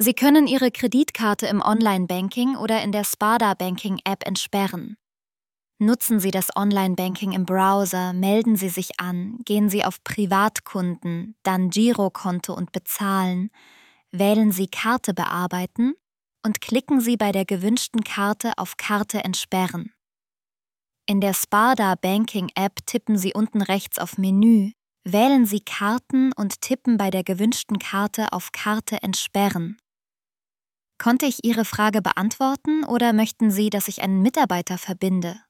Sie können Ihre Kreditkarte im Online-Banking oder in der Sparda-Banking-App entsperren. Nutzen Sie das Online-Banking im Browser, melden Sie sich an, gehen Sie auf Privatkunden, dann Girokonto und Bezahlen, wählen Sie Karte bearbeiten und klicken Sie bei der gewünschten Karte auf Karte entsperren. In der Sparda Banking App tippen Sie unten rechts auf Menü, wählen Sie Karten und tippen bei der gewünschten Karte auf Karte entsperren. Konnte ich Ihre Frage beantworten oder möchten Sie, dass ich einen Mitarbeiter verbinde?